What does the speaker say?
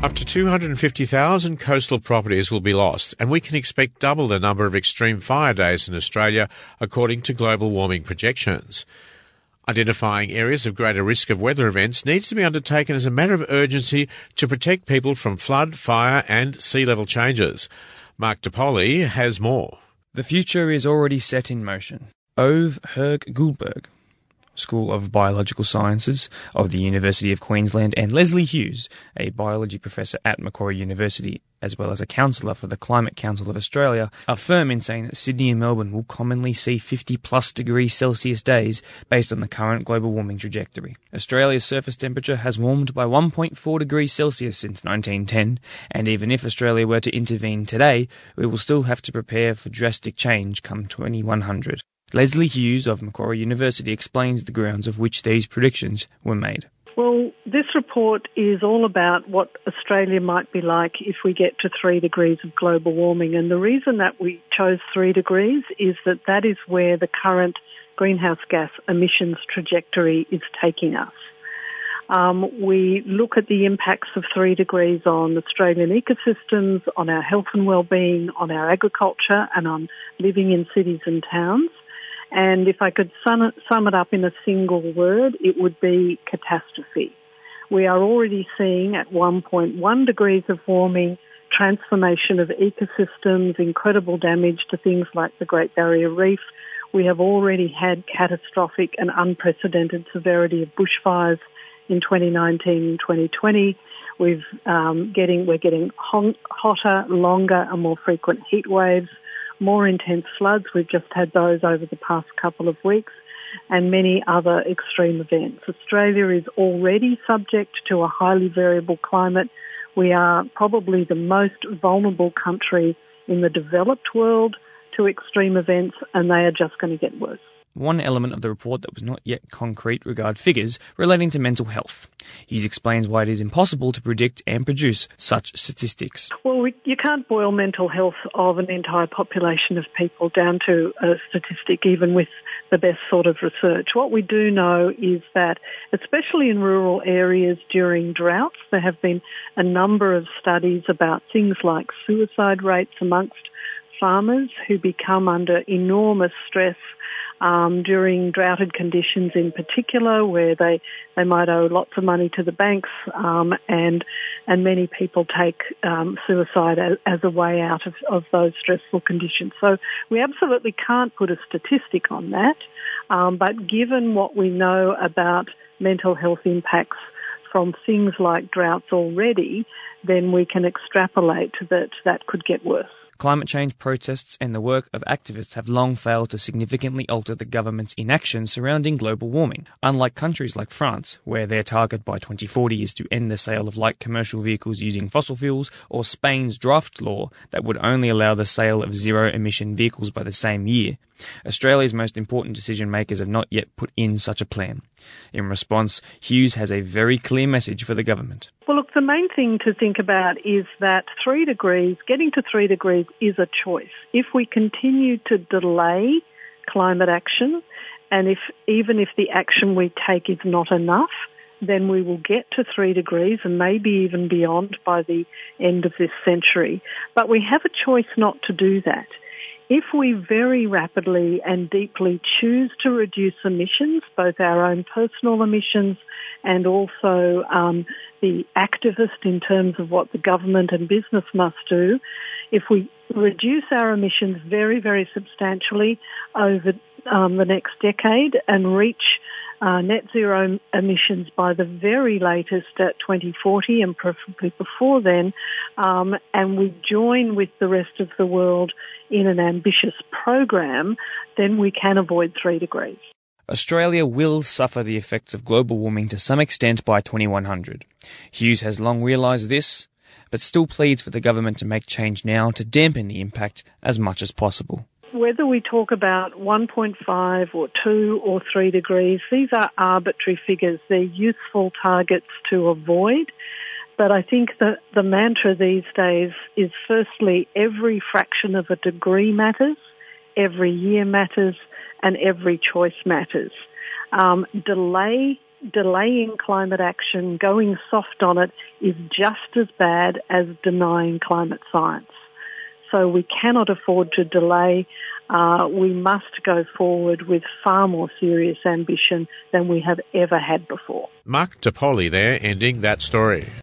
Up to 250,000 coastal properties will be lost, and we can expect double the number of extreme fire days in Australia, according to global warming projections. Identifying areas of greater risk of weather events needs to be undertaken as a matter of urgency to protect people from flood, fire and sea level changes. Mark DePoli has more. The future is already set in motion. Ove Herg Goldberg, School of Biological Sciences of the University of Queensland, and Leslie Hughes, a biology professor at Macquarie University, as well as a counsellor for the Climate Council of Australia, are firm in saying that Sydney and Melbourne will commonly see 50-plus degrees Celsius days based on the current global warming trajectory. Australia's surface temperature has warmed by 1.4 degrees Celsius since 1910, and even if Australia were to intervene today, we will still have to prepare for drastic change come 2100. Leslie Hughes of Macquarie University explains the grounds of which these predictions were made. Well, this report is all about what Australia might be like if we get to 3 degrees of global warming. And the reason that we chose 3 degrees is that that is where the current greenhouse gas emissions trajectory is taking us. We look at the impacts of 3 degrees on Australian ecosystems, on our health and well-being, on our agriculture, and on living in cities and towns. And if I could sum it up in a single word, it would be catastrophe. We are already seeing at 1.1 degrees of warming, transformation of ecosystems, incredible damage to things like the Great Barrier Reef. We have already had catastrophic and unprecedented severity of bushfires in 2019 and 2020. We're getting hotter, longer and more frequent heat waves, more intense floods. We've just had those over the past couple of weeks, and many other extreme events. Australia is already subject to a highly variable climate. We are probably the most vulnerable country in the developed world to extreme events, and they are just going to get worse. One element of the report that was not yet concrete regarded figures relating to mental health. Hughes explains why it is impossible to predict and produce such statistics. Well, you can't boil mental health of an entire population of people down to a statistic, even with the best sort of research. What we do know is that, especially in rural areas during droughts, there have been a number of studies about things like suicide rates amongst farmers who become under enormous stress during droughted conditions in particular, where they might owe lots of money to the banks, and many people take suicide as a way out of those stressful conditions. So we absolutely can't put a statistic on that, but given what we know about mental health impacts from things like droughts already, then we can extrapolate that could get worse. Climate change protests and the work of activists have long failed to significantly alter the government's inaction surrounding global warming, unlike countries like France, where their target by 2040 is to end the sale of light commercial vehicles using fossil fuels, or Spain's draft law that would only allow the sale of zero-emission vehicles by the same year. Australia's most important decision makers have not yet put in such a plan. In response, Hughes has a very clear message for the government. Well, look, the main thing to think about is that getting to 3 degrees is a choice. If we continue to delay climate action, and even if the action we take is not enough, then we will get to 3 degrees and maybe even beyond by the end of this century. But we have a choice not to do that. If we very rapidly and deeply choose to reduce emissions, both our own personal emissions and also the activist in terms of what the government and business must do, if we reduce our emissions very, very substantially over the next decade and reach net zero emissions by the very latest at 2040 and preferably before then, and we join with the rest of the world in an ambitious program, then we can avoid 3 degrees. Australia will suffer the effects of global warming to some extent by 2100. Hughes has long realised this, but still pleads for the government to make change now to dampen the impact as much as possible. Whether we talk about 1.5 or 2 or 3 degrees, these are arbitrary figures. They're useful targets to avoid. But I think that the mantra these days is, firstly, every fraction of a degree matters, every year matters, and every choice matters. Delay delaying climate action, going soft on it, is just as bad as denying climate science. So we cannot afford to delay. We must go forward with far more serious ambition than we have ever had before. Mark DePoli there, ending that story.